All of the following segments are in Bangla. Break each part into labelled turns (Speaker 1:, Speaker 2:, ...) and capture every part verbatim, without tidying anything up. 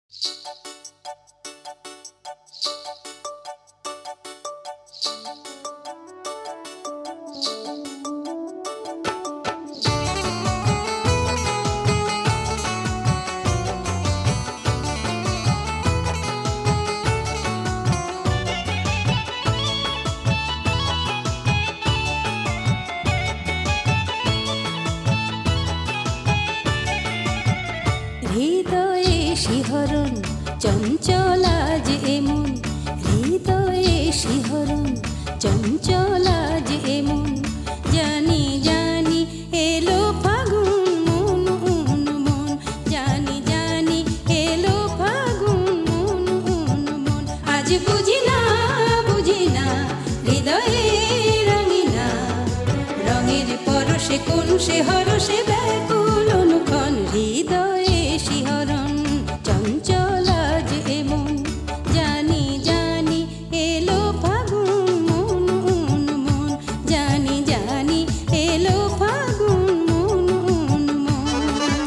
Speaker 1: হৃদয়ে শিহরণ চঞ্চলা যে এমন, হৃদয়ে শিহরণ চঞ্চলা যে এমন, জানি জানি এলো ফাগুন মন মন মন, জানি জানি এলো ফাগুন মন মন মন। আজ বুঝি না বুঝি না হৃদয়ে রঙিনা, রঙের পরশে কোন সে হরষে ব্যাকুল অনুক্ষণ। হৃদয়ে শিহরণ চঞ্চলা যে এমন, জানি জানি এলো ফাগুন মন মন মন, জানি জানি এলো ফাগুন মন মন মন।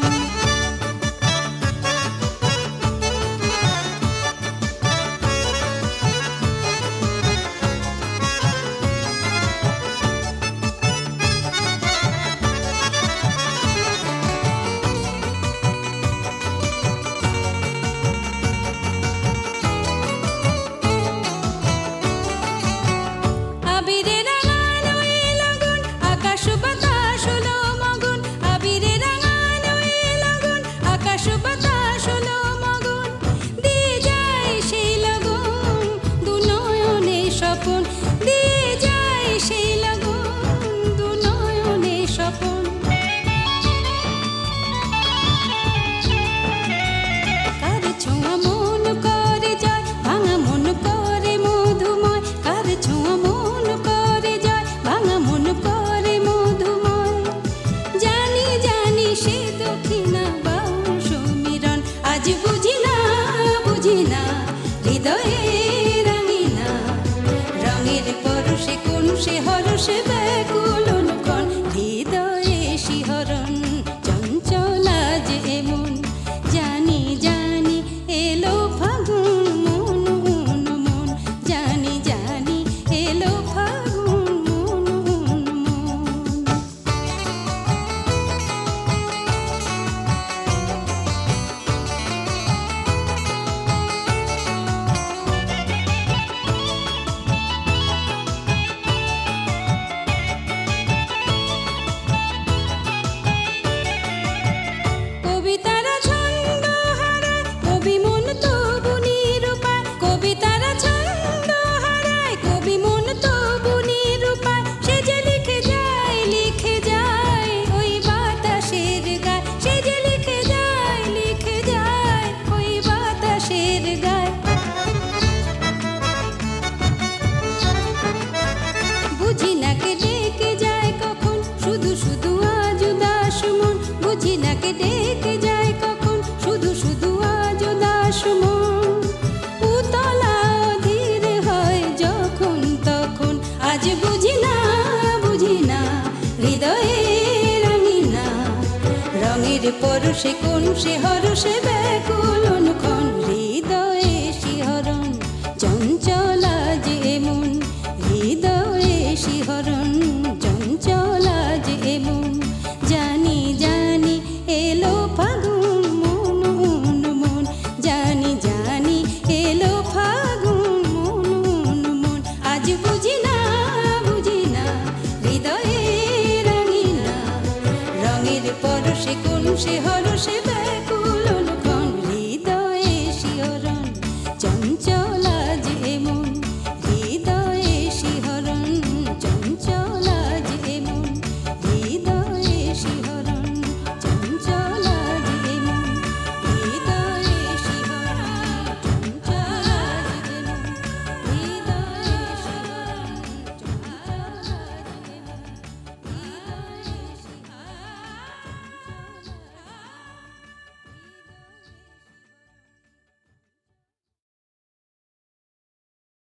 Speaker 1: আজ বুঝি না বুঝি না হৃদয়ে রঙিনা, রঙের পরশে কোন সে হরষে ব্যাকুল অনুক্ষণ। হৃদয়ে শিহরণ চঞ্চলা যে এমন, জানি জানি এলো ফাগুন মন মন মন, জানি জানি এলো ফাগুন মন মন মন। বুঝি না কে ডেকে যায় কখন, শুধু শুধু আজ উদাস মন, বুঝি না কে ডেকে যায় কখন, শুধু শুধু আজ উদাস মন। উতলা ধীর হয় যখন তখন, আজ বুঝি না বুঝি না হৃদয়ে রঙিনা, রঙের পরশে কোন সে হরষে ব্যাকুল অনুক্ষণ। হৃদয়ে শিহরণ চঞ্চলা যে এমন, হৃদয়ে শিহরণ চঞ্চলা যে এমন, জানি জানি এলো ফাগুন মন মন মন, জানি জানি এলো ফাগুন মন মন মন। আজ বুঝি না বুঝি না হৃদয়ে রঙিনা, রঙের পরশে কোন সে হরষে ব্যাকুল